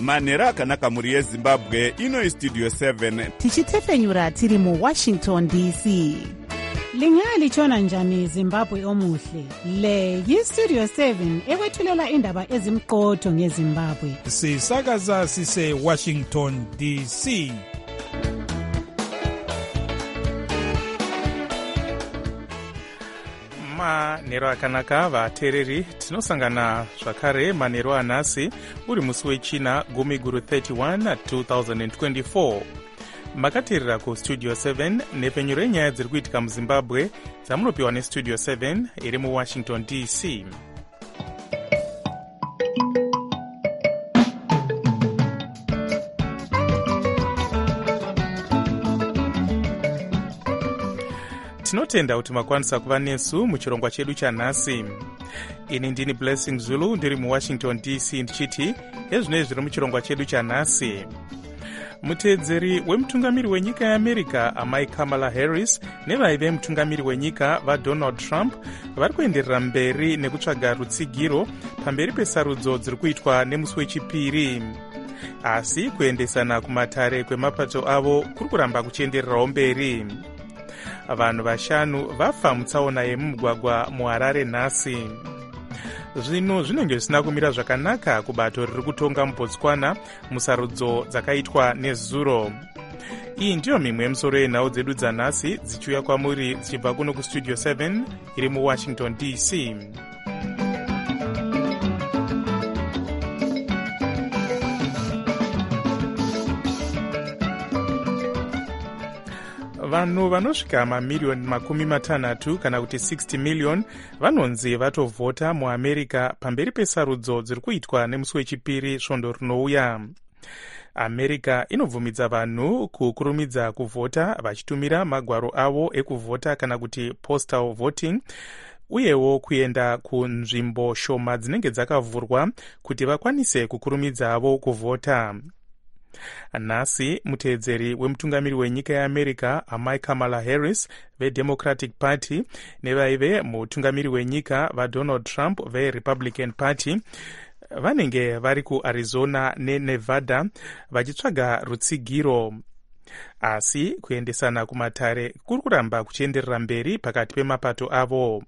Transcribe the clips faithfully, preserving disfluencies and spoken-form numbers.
manhero akanaka mhuri yezimbabwe. Ino istudio seven tichitefenyura tiri muwashington D C. Lingalitshona njani Zimbabwe omuhle? Le yistudio seven ekwethulela indaba ezimqotho ngeZimbabwe. Sisakaza sise Washington D C. Manhero akanaka vateereri, tinosangana zvakare manhero anhasi uri musi wechina gumi guru thirty-one twenty twenty-four. Makateerera kustudio seven nepfenyuro yenyaya dziri kuitika muzimbabwe dzamunopiwa nestudio seven iri muwashington D C. Tinotenda kuti makwanisa kuva nesu muchirongwa chedu chanhasi. Ini ndini Blessing Zulu ndiri muwashington D C ndichiti ezvinoi zviri muchirongwa chedu chanhasi. Muteedzeri wemutungamiri wenyika yeAmerica amai Kamala Harris nevaive mutungamiri wenyika vaDonald Trump vari kuenderera mberi nekutsvaga rutsigiro pamberi pesarudzo dziri kuitwa nemusi wechipiri. Asi kuendesana kumatare kwemapato avo kuri kuramba kuchiendererawo mberi. Vanhu vashanu vafa mutsaona yemumugwagwa muHarare nhasi. Zvino zvinenge zvisina kumira zvakanaka kubato riri kutonga muBotswana musarudzo dzakaitwa nezuro. Iyi ndiyo mimwe yemusoro yenhau dzedu dzanhasi dzichiuya kwamuri dzichibva kuno kustudio seven iri muwashington D C. Vanhu vanosvika mamiriyoni makumi matanhatu kana kuti sixty million vanonzi vatovhota muAmerica pamberi pesarudzo dziri kuitwa nemusi wechipiri svondo rinouya. America inobvumidza vanhu kukurumidza kuvhota vachitumira magwaro avo ekuvhota kana kuti postal voting, uyewo kuenda kunzvimbo shoma dzinenge dzakavhurwa kuti vakwanise kukurumidzawo kuvhota. Nhasi muteedzeri wemutungamiri wenyika yeAmerica amai Kamala Harris veDemocratic Party nevaive mutungamiri wenyika vaDonald Trump veRepublican Party vanenge vari kuArizona neNevada vachitsvaga rutsigiro. Asi kuendesana kumatare kuri kuramba kuchienderera mberi pakati pemapato avo.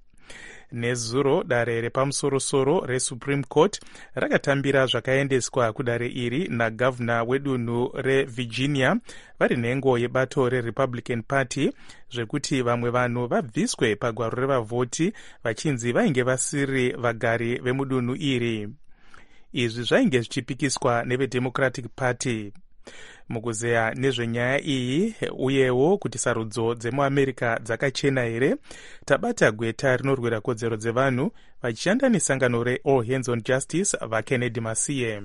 Nezuro dare repamusorosoro reSupreme Court rakatambira zvakaendeswa kudare iri nagavhuna wedunhu reVirginia vari nhengo yebato reRepublican Party zvekuti vamwe vanhu vabviswe pagwaro revavhoti vachinzi vainge vasiri vagari vemudunhu iri. Izvi zvainge zvichipikiswa neveDemocratic Party. Mukuzeya nezvenyaya iyi uyewo kuti sarudzo dzemuAmerica dzakachena here, tabata gweta rinorwira kodzero dzevanhu vachishanda nesangano reAll Hands on Justice vaKennedy Masiye.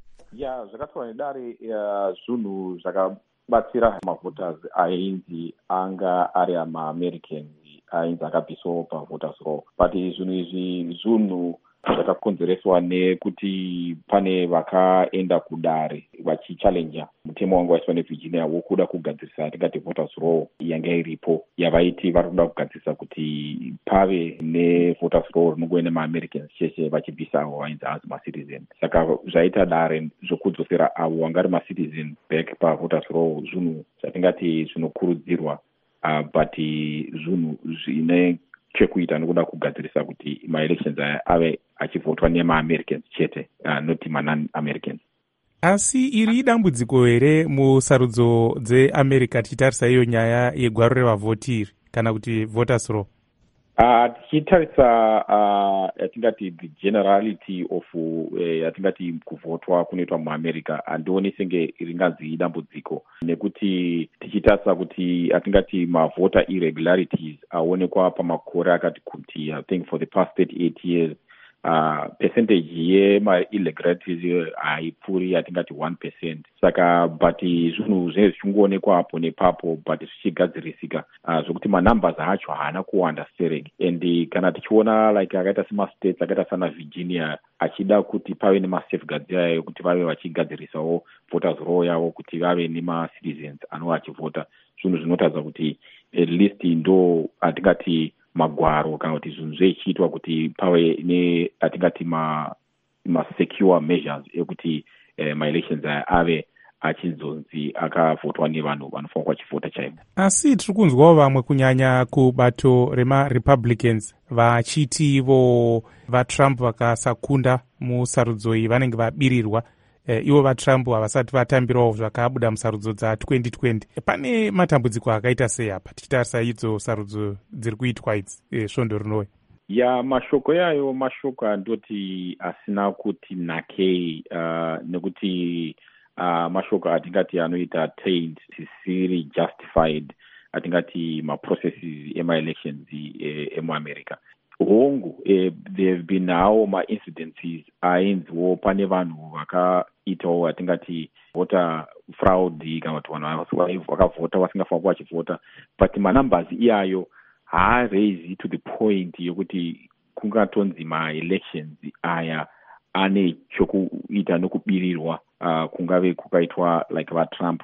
Ya zvakatorwa nedare zvinhu zvakabatsira mavoters ainzi anga ari amaAmericans ainzi akabviswawo pavoters roll, but zvinhu izvi zvinhu zvakakonzereswa nekuti pane vakaenda kudare vachichallenja mutemo wanga waiswa neVirginia wokuda kugadzirisa tingati voters roll yanga iripo yavaiti vari kuda kugadzirisa kuti pave nevoters roll rinongova nemaAmericans chete vachibvisa avo vainzi hanzi macitizen. Saka zvaita dare zvokudzosera avo vanga vari macitizen back pavoters roll zvinhu zvatingati zvinokurudzirwa, uh, but zvinhu zvine chekuita nekuda kugadzirisa kuti maelections aya ave achivhotwa nemaAmericans chete, uh, not ma-non-Americans. Asi iri idambudziko here musarudzo dzeAmerica tichitarisa iyo nyaya yegwaro revavhoti iri kana kuti voters roll? Uh, tichitarisa uh, yatingati the generality of uh, yatingati kuvhotwa kunoitwa muAmerica handioni senge ringanzi idambudziko, nekuti tichitarisa kuti yatingati mavota irregularities aonekwa pamakore akati kuti I think for the past thirty-eight years uh, percentage yema-irregularities haipfuuri yatingati one percent. Saka but zvinhu zvinenge zvichingoonekwa apo nepapo but zvichigadzirisika, uh, zvokuti manumbers acho haana kuwanda stereki. And kana tichiona like akaita semastates akaita sana Virginia achida kuti pave nemasafeguards yayo yokuti vave vachigadzirisawo voters roll yavo kuti vave nemacitizens anova achivhota, zvinhu zvinotaridza kuti at least ndo atingati magwaro kana kuti zvinhu zvechiitwa kuti pave ne atingati ma ma secure measures ekuti eh, ma-elections aya ave achinzonzi akavhotwa nevanhu vanofanira vachivhota chaivo. Asi tiri kunzwawo vamwe kunyanya kubato rema-republicans vachiti ivo vatrump vakasakunda musarudzo iyi vanenge vabirirwa. Eh, ivo vatrump havasati vatambirawo zvakabuda musarudzo dza20 twenty. Pane matambudziko akaita sei apa tichitarisa idzo sarudzo dziri kuitwa idzi eh, svondo rinouya? Ya mashoko yayo mashoko andoti asina kuti nakei uh, nekuti uh, mashoko atingati anoita taint zvisiri justified atingati maprocesses ema-elections eh, emuamerica. Hongu eh, there have been nawo ma-incidences ainziwo pane vanhu vakaitawo atingati vota fraud kana kuti vanhu vakavhota vasingafanira vachivhota, but manumbers iyayo haaraisi to the point yokuti kungatonzi ma-elections aya ane chokuita nokubirirwa uh, kungave kukaitwa like vatrump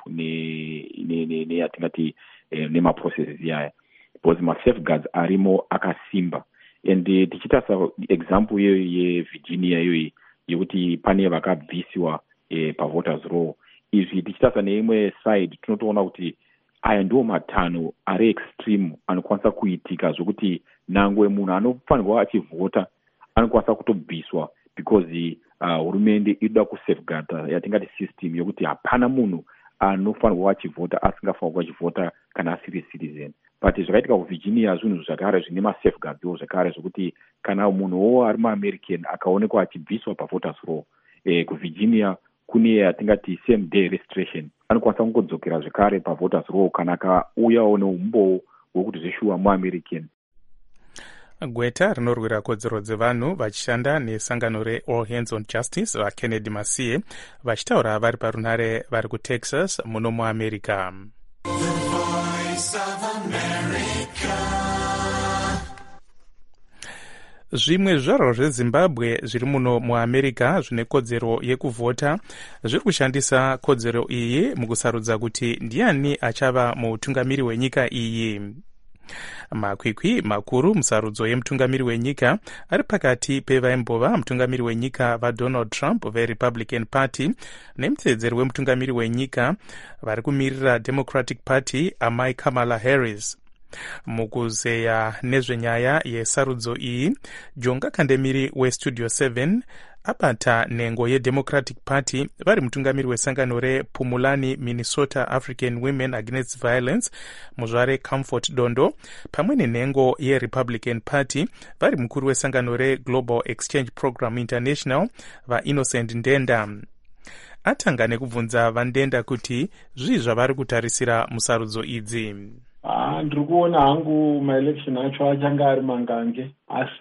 neyatingati ne, ne, ne nemaprocesses iyaya, because ma-safeguards arimo akasimba. And uh, tichitarisa example yeyo yevirginia iyoyi yekuti pane vakabvisiwa eh, pavoters roll, izvi tichitarisa neimwe side tinotoona kuti aya ndiwo matanho ari extreme anokwanisa kuitika zvokuti nangwe munhu anofanirwa achivhota anokwanisa kutobviswa because hurumende uh, inoda kusafeguarda yatingati system yokuti hapana munhu anofanirwa achivhota asingafanirwa achivhota kana asiri citizen. But zvakaitika kuvirginia zvinhu zvakare zvine masafeguardswo zvakare zvokuti kana munhuwo ari muamerican akaonekwa achibviswa pavoters roll eh, kuvirginia kune atingati same day registration, anokwanisa kungodzokera zvekare pavoters roll kana akauyawo neumbowo hwekuti zveshuwa muamerican. Gweta rinorwira kodzero dzevanhu vachishanda nesangano reAll Hands on Justice vaKennedy Masiye vachitaura vari parunhare vari kuTexas muno muamerica. Zvimwe zvizvarwa zvezimbabwe zviri muno muamerica zvine kodzero yekuvhota zviri kushandisa kodzero iyi mukusarudza kuti ndiani achava mutungamiri wenyika iyi. Makwikwi makuru musarudzo yemutungamiri wenyika ari pakati pevaimbova mutungamiri wenyika vaDonald Trump veRepublican Party nemutsedzeri wemutungamiri wenyika vari kumirira Democratic Party amai Kamala Harris. Mukuzeya nezvenyaya yesarudzo iyi, Jonga Kandemiri weStudio seven abata nhengo yeDemocratic Party vari mutungamiri wesangano rePumulani Minnesota African Women Against Violence muzvare Comfort Dondo, pamwe nenhengo yeRepublican Party vari mukuru wesangano reGlobal Exchange Program International vaInnocent Ndenda. Atanga nekubvunza vaNdenda kuti zvii zvavari kutarisira musarudzo idzi. Ah, ndiri kuona hangu maelection acho achanga ari mangange, asi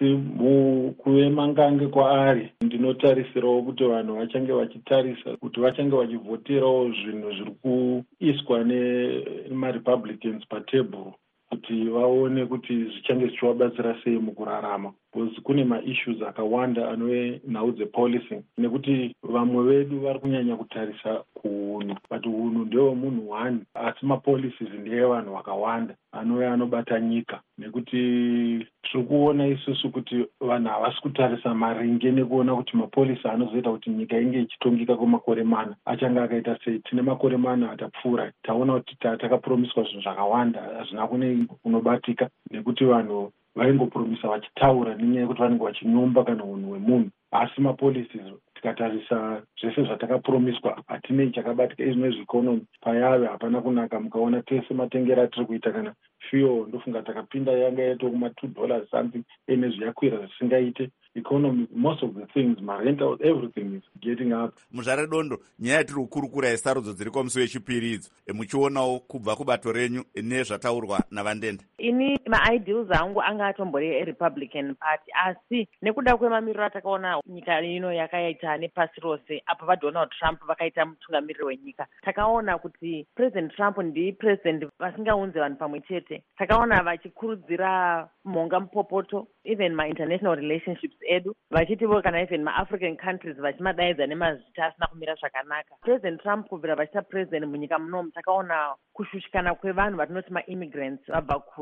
mukuve mangange kwaari ndinotarisirawo kuti vanhu vachange vachitarisa kuti vachange vachivhoterawo zvinhu zviri kuiswa nemaRepublicans patebhuru kuti vaone kuti zvichange zvichivabatsira sei mukurarama, because kune maissues akawanda anove nhau dzepolicing, nekuti vamwe vedu vari kunyanya kutarisa kuunhu, but unhu ndewe munhu one asi mapolicies ndeevanhu vakawanda anove anobata nyika, nekuti tiri kuona isusu kuti vanhu havasi kutarisa maringe nekuona kuti mapolisi anozoita kuti nyika inge ichitongika kwemakore mana achange akaita sei. Tine makore mana atapfuura taona kuti takapromiswa zvinhu zvakawanda hazvina kune kunobatika, nekuti vanhu vaingopromisa vachitaura nenyaya yekuti vanenge vachinyomba kana unhu hwemunhu, asi mapolisi tikatarisa zvese zvatakapromiswa hatinei chakabatika. Izvino zvikonomi payave hapana kunaka, mukaona tese matengero atiri kuita kana fuel ndofunga takapinda yanga yaito kuma two dollars something ene zviyakwira zvisingaite. Economy, most of the things, my rentals, everything is getting up. Muzvare Dondo, nyaya tiri kukurukura yesarudzo dziri pamusi wechipiri idzo, muchionawo kubva kubato renyu nezvataurwa navaNdenda. Ini ma-ideals angu anga atombori eRepublican Party, asi nekuda kwemamiriro atakaona nyika ino yakaita nepasi rose apa vaDonald Trump vakaita mutungamiriri wenyika, takaona kuti President Trump ndi president vasingaunze vanhu pamwe chete. Takaona vachikurudzira mhonga mupopoto, even ma-international relationships edu, vachitivo kana even ma-African countries vachimadaidza nemazita asina kumira zvakanaka. President Trump kubvira vachita president munyika munomu takaona kushushikana kwevanhu vatinoti ma-immigrants vabva kure.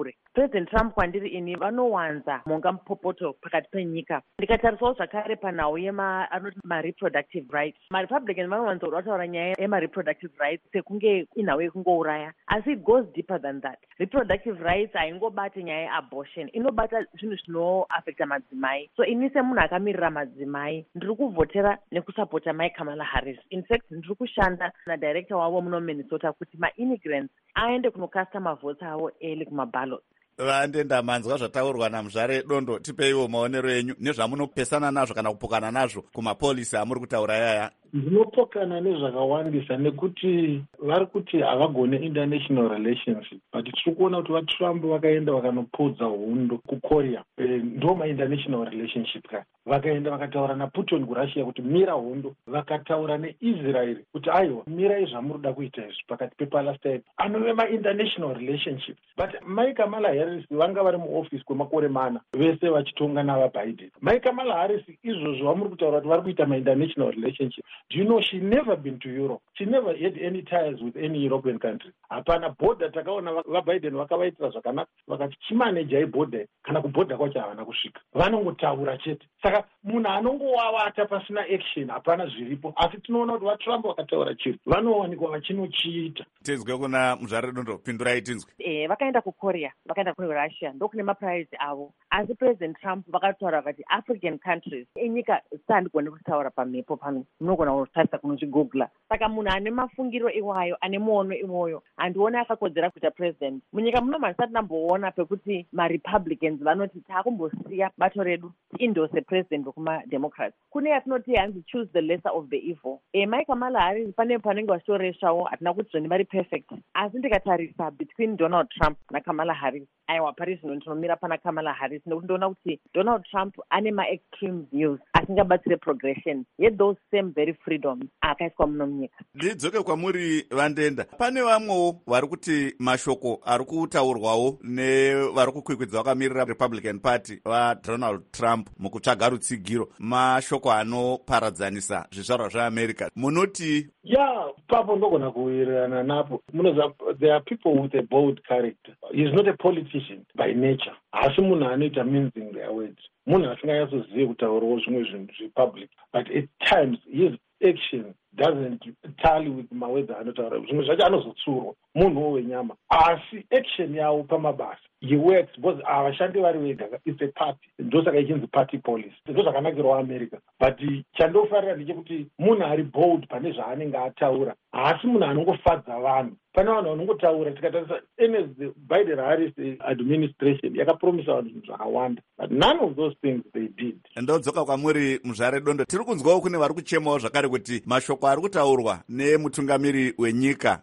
kure. President Trump kwandiri ini vanowanza monga mupopoto pakati penyika. Ndikatarisawo zvakare panhau yema anoti ma-reproductive rights. Ma-Republican vanowanza kuti vataura nyaya yema-reproductive rights sekunge inhau yekungouraya. Asi it goes deeper than that. Reproductive rights haingobati nyaya yeabortion. Inobata zvinhu zvinoaffecta madzimai. So ini semunhu akamirira madzimai ndiri kuvhotera nekusapota mai Kamala Harris. In fact ndiri kushanda nadirector wavo muno Minnesota kuti ma-immigrants aende kunokasta mavhoti avo early kumaballot. Vandenda manzwa zvataurwa naMuzvare Dondo, tipeiwo maonero enyu nezvamunopesana nazvo kana kupokana nazvo kumapolisi amuri kutaura yaya. Ndinopokana nezvakawandisa nekuti vari kuti havagone international relationship, but tiri kuona kuti vaTrump vakaenda vakanopodza hondo kuKorea, e, ndo ma-international relationship ka vakaenda vakataura naPutin kuRussia kuti mira hondo, vakataura neIsrael kuti aiwa mirai zvamurida kuita izvi pakati pePalestine, anove ma-international relationship. But mai Kamala Harris vanga vari muoffice kwemakore mana vese vachitonga navaBiden. Mai Kamala Harris izvozvo vamuri kutaura kuti vari kuita ma-international relationship. Do you know she never been to Europe? She never had any ties with any European country. Hapana border takaona vaBiden vakavaitira zvakanaka vakati chimanejai border kana kuborder kwacho havana kusvika. Vanongotaura chete. Saka munhu anongowavata pasina action hapana zviripo. Asi tinoona kuti vaTrump vakataura chiri vanowanikwa vachinochiita. Tizwe kuna Muzvare Dondo, pindurai tinzwe. Eh, vakaenda kuKorea, vakaenda kuRussia, ndokune maprize avo. Asi President Trump vakataura kuti African countries enyika sandigone kutaura pamhepo pano. Munogona kutarisa kunochigugla. Saka munhu ane mafungiro iwayo, ane muono iwoyo, handioni akakodzera kuita president. Munyika muno hatisati tamboona pekuti ma-Republicans vanoti taakumbosiya bato redu tiindose president wekuma-Democrats. Kune yatinoti hanzi choose the lesser of the evil. E, mai Kamala Harris pane panenge vachitoresvawo hatina kuti zvoni vari perfect. Asi ndikatarisa between Donald Trump naKamala Harris, aiwa pari zvino ndinomira pana Kamala Harris nekuti ndoona kuti Donald Trump ane ma-extreme views asingabatsire progression yet those same very freedoms akaiswa muno munyika. Ndidzoke kwamuri Vandenda, pane vamwewo vari kuti mashoko ari kutaurwawo nevari kukwikwidza vakamirira Republican Party vaDonald Trump mukutsvaga rutsigiro, mashoko anoparadzanisa zvizvarwa zveAmerica. Munoti yeah, papo ndogona kuwirirana napo. There are people with a bold character. He is not a politician by nature. Asi munhu anoita mincing their words. Munhu asinganyatsozive kutaurawo zvimwe zvinhu zvepublic, but at times his action doesn't tally with mawords anotaura. Zvimwe zvacho anozotsurwa munhuwo wenyama, asi action yawo pamabasa he works because havashandi vari vega. It's a party, ndosaka ichinzi party policy. Ndo zvakanakirawo America. But chandofarira ndechekuti munhu ari bold pane zvaanenge ataura, haasi munhu anongofadza vanhu. Pane vanhu vanongotaura, tikatarisa ns the Biden Harris administration yakapromisa vanhu zvinhu zvakawanda, but none of those things they did. Ndodzoka kwamuri Muzvare Dondo, tiri kunzwawo kune vari kuchemawo zvakare kuti mashoko ari kutaurwa nemutungamiri wenyika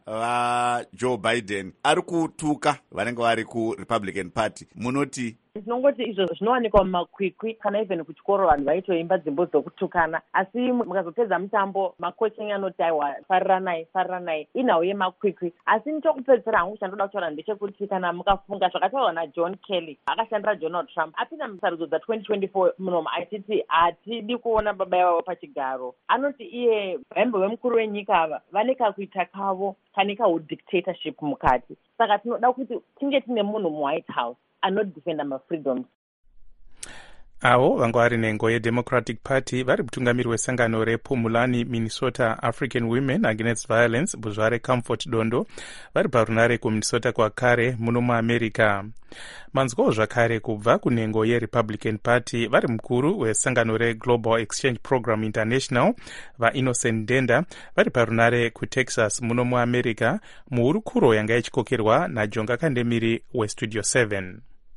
vaJoe Biden ari kutuka vanenge vari kuRepublican Party. Munoti Tinongoti izvo zvinowanikwa mumakwikwi kana even kuchikoro vanhu vaitoimba dzimbo dzokutukana, asi mukazopedza mutambo makoching anoti aiwa fariranai fariranai inhau yemakwikwi. Asi nechokupedzisira hangu chandoda kutaura ndechekuti kana mukafunga zvakataurwa naJohn Kelly akashandira Donald Trump apinda musarudzo dza twenty twenty-four munomu achiti hatidi kuona baba yavo pachigaro. Anoti iye vaimbo vemukuru wenyika ava vane kakuita kavo kane kaudictatorship mukati. Saka tinoda kuti tinge tine munhu muWhite House anodefenda mafreedoms. Avo vanga vari nengo yeDemocratic Party vari mutungamiri wesangano rePumulani Minnesota African Women Against Violence Buzvare Comfort Dondo vari parunare kuMinnesota kwakare muno muAmerica. Manzwawo zvakare kubva kunengo yeRepublican Party vari mukuru wesangano reGlobal Exchange Program International vaInnocent Denda vari parunare kuTexas muno muAmerica muhurukuro yanga ichikokerwa naJonga Kandemiri weStudio seven.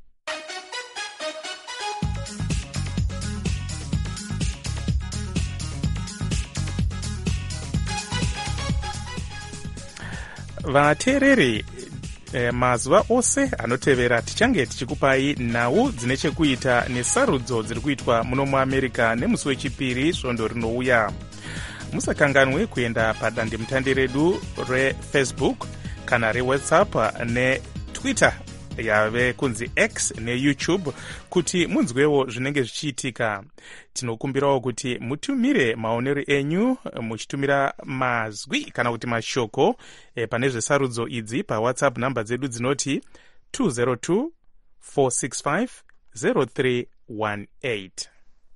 Vateereri eh, mazuva ose anotevera tichange tichikupai nhau dzine chekuita nesarudzo dziri kuitwa muno muAmerica nemusi wechipiri svondo rinouya. Musakanganwe kuenda padandemutande redu reFacebook kana reWhatsApp neTwitter yave kunzi X neYouTube kuti munzwewo zvinenge zvichiitika. Tinokumbirawo kuti mutumire maonero enyu muchitumira mazwi kana kuti mashoko e, pane zvesarudzo idzi paWhatsApp namba dzedu dzinoti two zero two four six five zero three one eight.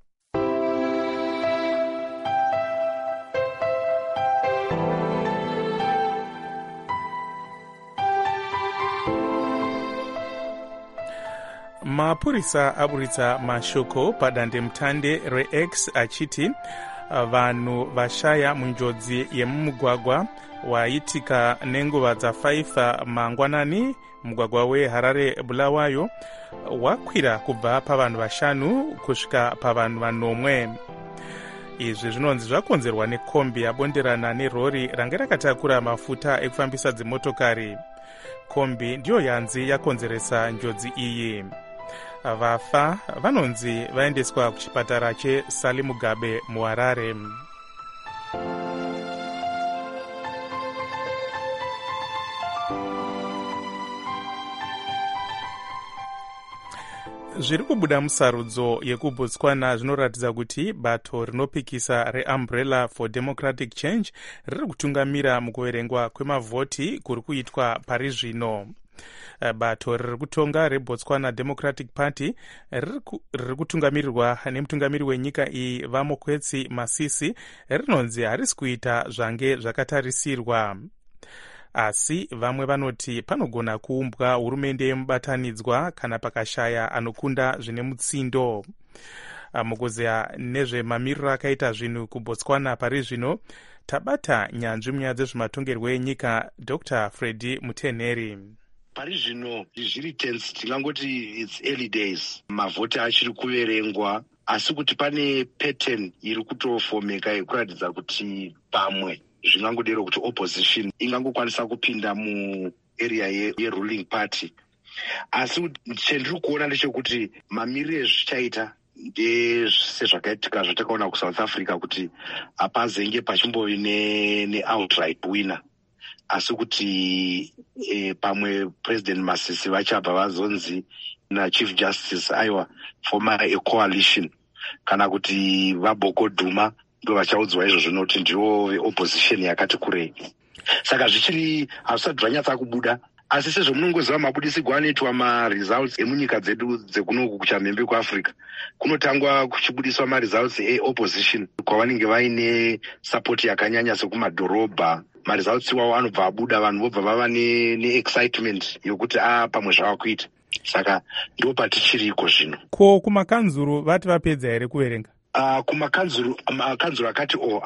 Mapurisa aburitsa mashoko padandemutande reX achiti vanhu vashaya munjodzi yemumugwagwa waitika nenguva dza5 mangwanani mugwagwa weHarare Bulawayo wakwira kubva pavanhu vashanu kusvika pavanhu vanomwe. Izvi zvinonzi zvakonzerwa nekombi yabonderana nerori range rakatakura mafuta ekufambisa dzimotokari. Kombi ndiyo yanzi yakonzeresa njodzi iyi. Vafa vanonzi vaendeswa kuchipatara cheSali Mugabe muHarare. Zviri kubuda musarudzo yekuBotswana zvinoratidza kuti bato rinopikisa reUmbrella for Democratic Change riri kutungamira mukuverengwa kwemavhoti kuri kuitwa pari zvino. Bato riri kutonga reBotswana Democratic Party riri kutungamirirwa nemutungamiri wenyika iyi Vamokwetsi Masisi rinonzi harisi kuita zvange zvakatarisirwa. Asi vamwe vanoti panogona kuumbwa hurumende yemubatanidzwa kana pakashaya anokunda zvine mutsindo. Mukuzeya nezvemamiriro akaita zvinhu kuBotswana pari zvino, tabata nyanzvi munyaya dzezvematongerwo enyika Doctor Freddy Muteneri. Pari zvino zviri tense, tingangoti it's early days, mavhoti achiri kuverengwa, asi kuti pane pattern iri kutofomeka yekuratidza kuti pamwe zvingangodero kuti opposition ingangokwanisa kupinda muarea yeruling party. Asi chendiri kuona ndechekuti mamiriro ezvichaita ndesezvakaitika zvatakaona kuSouth Africa kuti hapazenge pachimbovi neoutright winner, asi kuti e, pamwe President Masisi vachabva vazonzi naChief Justice aiwa former ecoalition kana kuti vaBoko Duma ndo vachaudzwa izvo zvinoti ndivo opposition yakati kurei. Saka zvichiri hazvisati zvanyatsa kubuda, asi sezvo munongoziva mabudisirwo anoitwa maresults emunyika dzedu dzekunoku kuchamhembe kuAfrica, kunotangwa kuchibudiswa maresults eopposition kwavanenge vaine support yakanyanya sekumadhorobha. Maresults iwawo anobva abuda, vanhu vobva vava neexcitement yokuti a pamwe zvava kuita. Saka ndo patichiriko zvino. Ko kumakanzuru vati vapedza here kuverenga? Uh, kumakanzuru makanzuru akati o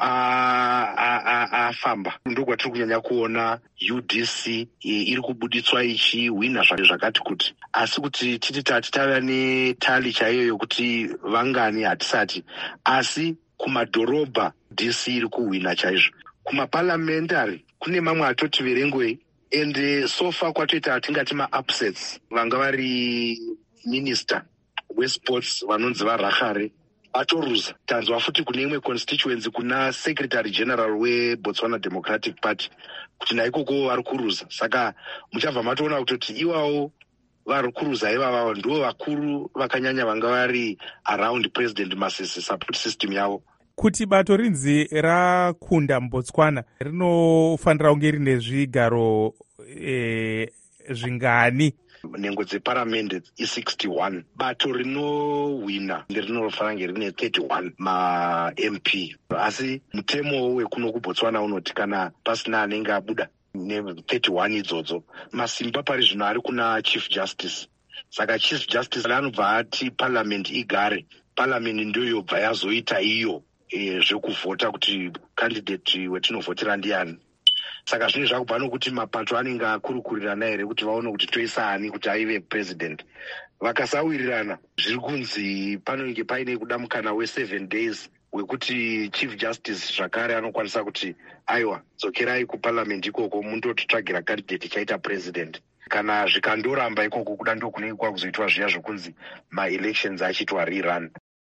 afamba ndokwatiri kunyanya kuona U D C iri kubuditswa ichihwina zvakati kuti, asi kuti titi tati tava netali chaiyo yokuti vangani hatisati, asi kumadhorobha D C iri kuhwina chaizvo. Kumaparliamentary kune mamwe atoti verengwe, ende sofa kwatoita atingati ma-upsets. Vanga vari minister wesports vanonzi vaRachare atoruza. Tanzwa futi kune imwe constituency kuna secretary general weBotswana Democratic Party kuti naikoko vari kuruza. Saka muchabva matoona kutoti iwawo vari kuruza ivava ndo vakuru vakanyanya vanga vari around President Masisi support system yavo. Kuti bato rinzi rakunda muBotswana rinofanira kunge rine zvigaro e, zvingani? Nhengo dzeparamende i61. Bato rinohwina nderinofanira kunge rine thirty-one ma-M P. Asi mutemo wekuno kuBotswana unoti kana pasina anenge abuda ne-thirty-one idzodzo, masimba pari zvino ari kuna Chief Justice. Saka Chief Justice anobva ati parliament igare. Parliament ndiyo yobva yazoita iyo e, zvekuvhota kuti candidate wetinovhotera ndiani. Saka zvine zvakubva nokuti mapato anenge akurukurirana here kuti vaone kuti toisa ani kuti aive president. Vakasawirirana zviri kunzi panenge paine kuda mukana we-seven days wekuti Chief Justice zvakare anokwanisa kuti aiwa dzokerai kuparliament ikoko mundototsvagira candidate chaita president. Kana zvikandoramba ikoko kuda ndokunenge kwakuzoitwa zviya zvokunzi ma-elections achiitwa rerun.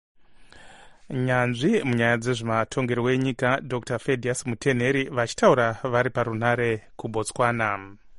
Nyanzvi munyaya dzezvematongerwo enyika Doctor Freddy Muteneri vachitaura vari parunare kuBotswana.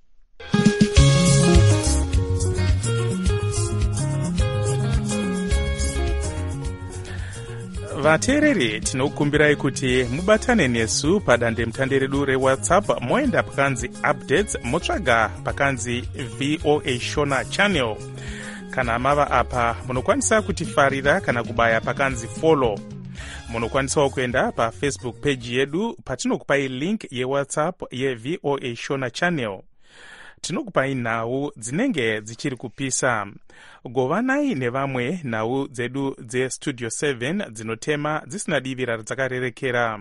Vateereri, tinokumbirai kuti mubatane nesu padandemutande redu reWhatsApp moenda pakanzi updates motsvaga pakanzi V O A Shona channel. Kana mava apa munokwanisa kutifarira kana kubaya pakanzi follow. Munokwanisawo kuenda pa Facebook page yedu patinokupai link yeWhatsApp ye V O A Shona channel. Tinokupai nhau dzinenge dzichiri kupisa. Govanai nevamwe nhau dzedu dze Studio seven dzinotema dzisina divi radzakarerekera.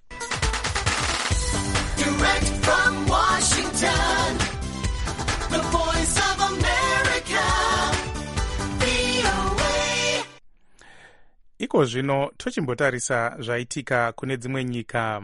Direct from Washington, the voice of America, V O A. Iko zvino tochimbotarisa zvaitika kune dzimwe nyika.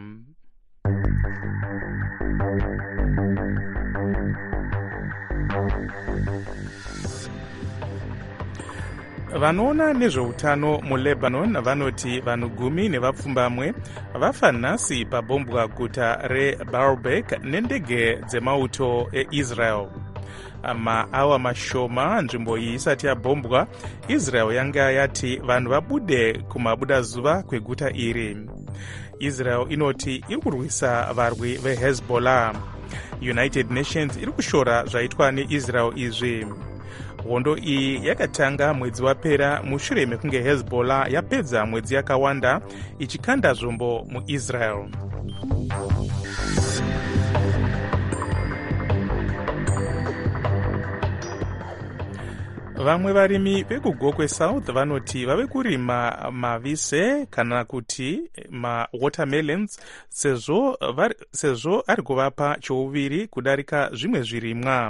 Vanoona nezveutano muLebanon vanoti vanhu gumi nevapfumbamwe vafa nhasi pabombwa guta reBaalbek nendege dzemauto eIsrael. Maawa mashoma nzvimbo iyi isati yabombwa, Israel yanga yati vanhu vabude kumabudazuva kweguta iri. Israel inoti iri kurwisa varwi veHezbollah. United Nations iri kushora zvaitwa neIsrael izvi. Hondo iyi yakatanga mwedzi wapera mushure mekunge Hezbollah yapedza mwedzi yakawanda ichikanda zvombo muIsrael. Vamwe varimi vekugokwe South vanoti vave kurima mavise kana kuti ma watermelons sezvo sezvo ari kuvapa chouviri kudarika zvimwe zvirimwa.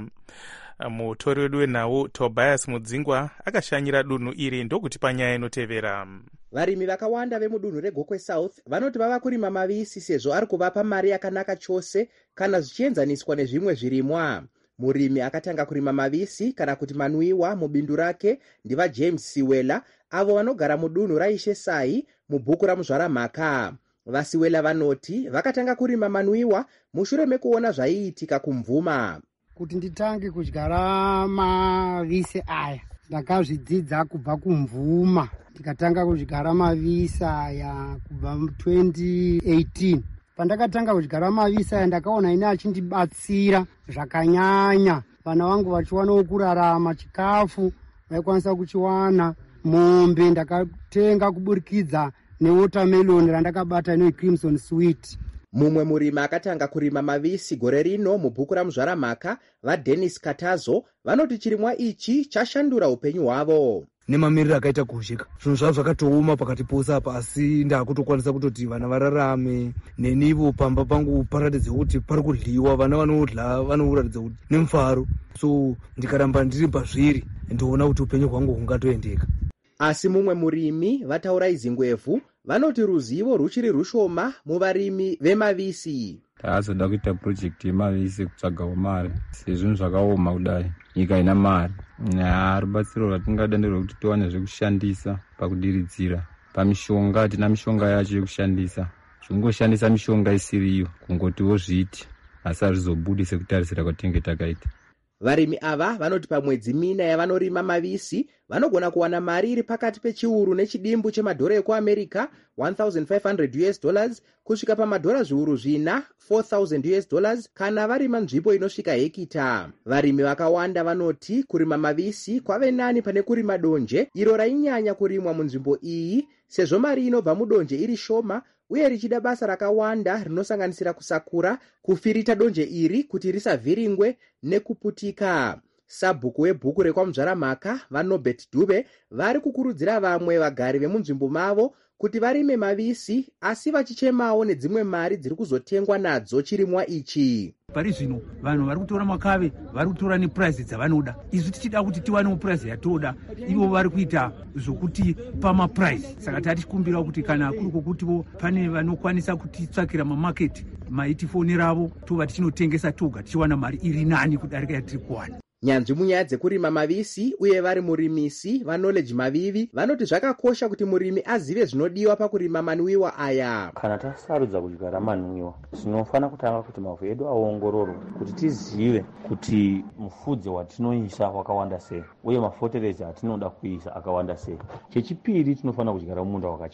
Mutori wedu wenhau Tobias Mudzingwa akashanyira dunhu iri ndokuti panyaya inotevera. Varimi vakawanda vemudunhu reGokwe South vanoti vava kurima mavisi sezvo ari kuvapa mari yakanaka chose kana zvichienzaniswa nezvimwe zvirimwa. Murimi akatanga kurima mavisi kana kuti manwiwa mubindu rake ndiva James Siwela avo vanogara mudunhu raishe Sai mubhuku ramuzvaramhaka. Vasiwela vanoti vakatanga kurima manwiwa mushure mekuona zvaiitika kumvuma. Kuti nditange kudyara mavise aya ndakazvidzidza kubva kumvuma. Ndikatanga kudyara mavise aya kubva twenty eighteen. Pandakatanga kudyara mavise aya ndakaona ine achindibatsira zvakanyanya. Vana vangu vachiwana kurarama, chikafu vaikwanisa kuchiwana. Mombe ndakatenga kuburikidza newatermelon randakabata neCrimson Sweet. Mumwe murimi akatanga kurima mavisi gore rino mubhuku ramuzvaramhaka vaDennis Katazo vanoti chirimwa ichi chashandura upenyu hwavo. Nemamiriro akaita kushika zvinhu zvavo zvakatooma pakati posa apa, asi ndakutokwanisa kutoti vana vararame. Nenivo pamba pangu paratidze kuti pari kudliwa, vana vanodla vanoratidza kuti nemufaro. So ndikaramba ndiri pazviri ndoona kuti upenyu hwangu hungatoendeka. Asi mumwe murimi vataura izingwevu vanoti ruzivo ruchiri rushoma muvarimi vemavisi. Taazoda kuita project yemavisi kutsvagawo mari sezvinhu zvakaoma kudai, nyika ina mari. Rubatsiro rwatingada nderwekuti tiwane zvekushandisa pakudiridzira pamishonga. Hatina mishonga yacho yekushandisa, zvingoshandisa mishonga isiriyo kungotiwo zviti asi harizobudi sekutarisira kwatinenge takaita. Varimi ava vanoti pamwedzi mina yavanorima mavisi vanogona kuwana mari iri pakati pechiuru nechidimbu chemadhora ekuAmerica one thousand five hundred US dollars kusvika pamadhora zviuru zvina four thousand US dollars kana varima nzvimbo inosvika hekita. Varimi vakawanda vanoti kurima mavisi kwave nani pane kurima donje iro rainyanya kurimwa munzvimbo iyi sezvo mari inobva mudonje iri shoma uye richida basa rakawanda rinosanganisira kusakura, kufirita donje iri kuti risavhiringwe nekuputika. Sabhuku webhuku rekwamuzvaramhaka vaNobert Dube vari kukurudzira vamwe vagari vemunzvimbo mavo kuti varime mavisi asi vachichemawo nedzimwe mari dziri kuzotengwa nadzo chirimwa ichi. Pari zvino vanhu vari kutora makave, vari kutora neprice dzavanoda. Izvi tichida kuti tiwane price yatoda, ivo vari kuita zvokuti pama price. Saka tatikumbira kuti kana kuri kokutivo pane vanokwanisa kutitsvakira mamarket maitifonera tova tichinotengesa toga tichiwana mari iri nani kudarika yatiri kuwana. Nyanzvi munyaya dzekurima mavisi uye vari murimisi vaKnowledge Mavivi vanoti zvakakosha kuti murimi azive zvinodiwa pakurima manwiwa aya. Kana tasarudza kudyara manwiwa tinofana kutanga kuti mavhu edu aongororwe kuti tizive kuti mufudze watinoisa wakawanda sei uye mafotereza atinoda kuisa akawanda sei. Chechipiri tinofana kudyara munda wakachena.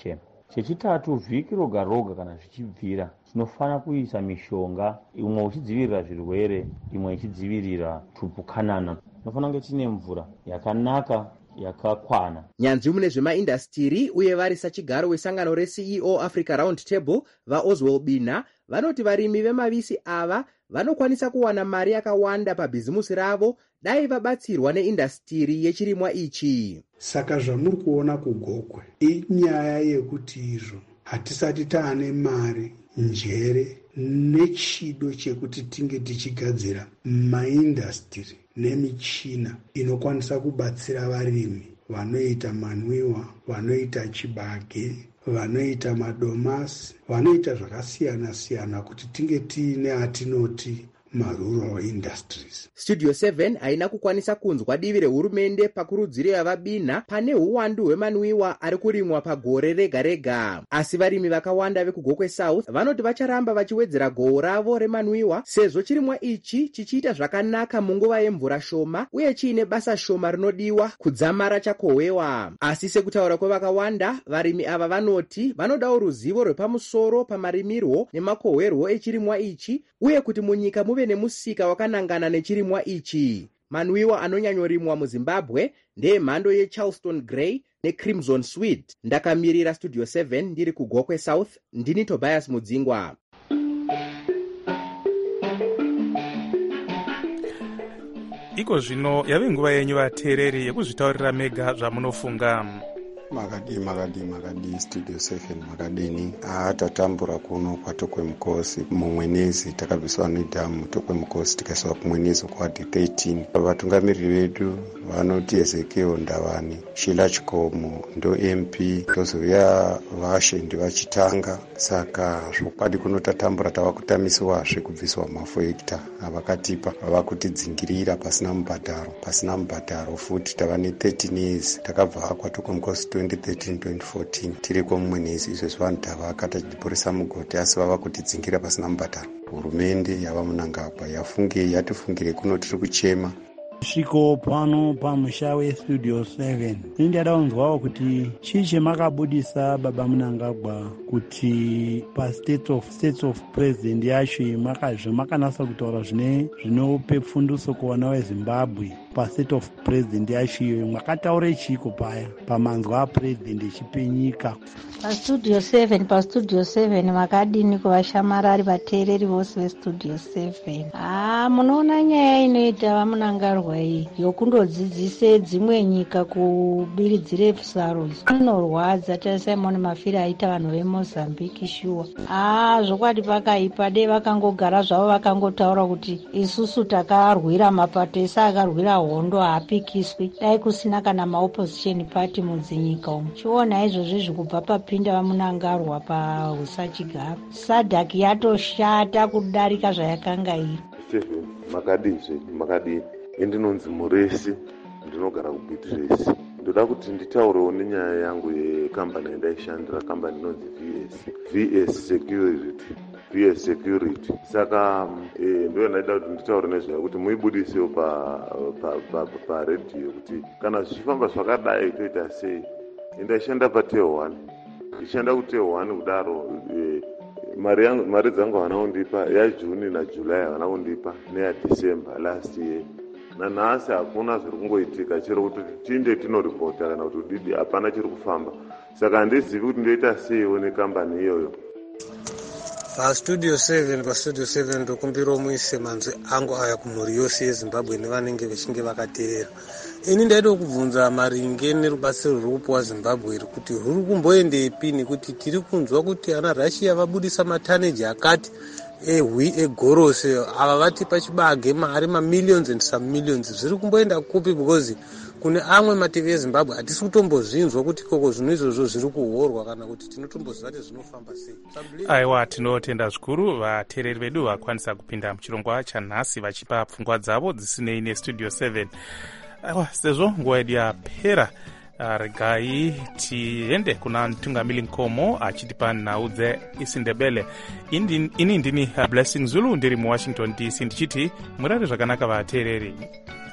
chechitatu vhiki roga roga kana zvichibvira tinofanira kuisa mishonga, imwe uchidzivirira zvirwere, imwe ichidzivirira tupukanana. Tinofanira kunge tine mvura yakanaka yakakwana. Nyanzvi mune zvemaindastiri uye vari sachigaro wesangano re-C E O Africa Round Table vaOswell Bina vanoti varimi vemavisi ava vanokwanisa kuwana mari yakawanda pabhizimusi ravo dai vabatsirwa neindastiri yechirimwa ichi. Saka zvamuri kuona kugokwe inyaya yekuti izvo hatisati taane mari, njere nechido chekuti tinge tichigadzira maindastiri nemichina inokwanisa kubatsira varimi vanoita manwiwa, vanoita chibage, vanoita madomasi, vanoita zvakasiyana siyana kuti tinge tiine atinoti marural industries. Studio seven haina kukwanisa kunzwa divi rehurumende pakurudziro yavabina pane huwandu hwemanwiwa ari kurimwa pagore rega rega. Asi varimi vakawanda vekugokwe South vanoti vacharamba vachiwedzera gohwo ravo remanwiwa sezvo chirimwa ichi chichiita zvakanaka munguva yemvura shoma uye chiine basa shoma rinodiwa kudzamara chakohwewa. Asi sekutaura kwevakawanda, varimi ava vanoti vanodawo ruzivo rwepamusoro pamarimirwo nemakohwerwo echirimwa ichi uye kuti munyika muve nemusika wakanangana nechirimwa ichi. Manwiwa anonyanyorimwa muZimbabwe ndeemhando yeCharleston Grey neCrimson Sweet. Ndakamirira Studio seven ndiri kugokwe South, ndini Tobias Mudzingwa. Iko zvino yave nguva yenyu vateereri yekuzvitaurira mega zvamunofunga. Makadi makadi makadi Studio seven makadini atatambura kuno kwatokwe mukosi mumwenezi takabviswa nedhamu tokwe mukosi tikaiswa kumwenezi kwadi thirteen. Vatungamiriri vedu vanoti Ezekiel Ndavani, Sheila Chikomo ndo M P, tozouya vashendi vachitanga. Saka zvokwadi kuno tatambura tava kutamisiwazve kubviswa mafekta avakatipa vava kutidzingirira pasina mubhadharo pasina mubhadharo futi tava ne thirteen years takabva kwatokwe mukosi twenty thirteen twenty fourteen tiri komwenezi. Izvo zvanhu tavaka tachiporesa mugoti asi vava kutidzingira pasina mubhadharo. Hurumende yava Munangagwa yafunge yatifungire kuno tiri kuchema. Sviko pano pamusha weStudio seven ndinodada kunzwawo kuti chii chemakabudisa baba Munangagwa kuti pastate of states of president yacho makazvo makanasa kutaura zvine zvinope pfunduso kuvana veZimbabwe. Pastate of president yacho iyo mwakataure chiko paya pamanzwa apresident echipenyika. PaStudio seven paStudio seven makadini kuvashamarari vateereri vose veStudio seven. Ah, munoona nyaya inoita vaMunangagwa iyi yokundodzidzise dzimwe nyika kubiridzire saros inorwadza. taSimon Mafiri aita vanhu veMozambique shuwa. Ah, zvokwadi pakaipa dei vakangogara zvavo vakangotaura kuti isusu takarwira mapato ese akarwira hondo haapikiswi. Dai kusina kana maopposition party mudzinyika umu. Chiona izvozvo zvekubva papinda vaMunangagwa pausachigaro. Sadhaki yatoshata kudarika zvayakanga iri. Seven makadini zvedu makadini indinonzi Muresi, ndinogara kuBitresi. Ndoda kuti nditaurewo nenyaya yangu yekambani yandaishandira, kambani inonzi V S V S Security V S Security. Saka e, ndo ndaida kuti nditaure nezvayo kuti muibudisewo pa pa pa, pa radio kuti kana zvichifamba zvakadai toita sei. Ndaishanda paTehwan, ndichanda kuTehwan kudaro e, mari yangu mari dzangu vanaundipa yaJuni naJuly vanaundipa neyaDecember last year. Nanhasi hakuna zviri kungoitika chero kuti tinde tinoripota kana kuti didi hapana chiri kufamba. Saka handizivi kuti ndoita seiwo nekambani iyoyo. PaStudio seven paStudio seven ndokumbira muise manzwi angu aya kumhuri yose yeZimbabwe nevanenge vechinge vakateerera. Ini ndaida kubvunza maringe nerubatsiro ruri kupuwa Zimbabwe iri kuti ruri kumboendepi, nekuti tiri kunzwa kuti ana Russia vabudisa mataneji akati ehwi egorose ava vati pachibage mari mamillions and some millions. Zviri kumboenda kupi? Because kune amwe mativi eZimbabwe hatisi kutombozvinzwa kuti koko zvinhu izvozvo zviri kuhorwa kana kuti tinotomboziva kuti zvinofamba sei. Aiwa, tinotenda zvikuru vateereri vedu vakwanisa kupinda muchirongwa chanhasi vachipa pfungwa dzavo dzisinei neStudio seven. Aiwa, sezvo nguva yedu yapera, regai tiende kuna Mtungamili Nkomo achitipa nhau dzeIsindebele. Ini ndini Blessing Zulu ndiri muWashington D C ndichiti murare zvakanaka vateereri.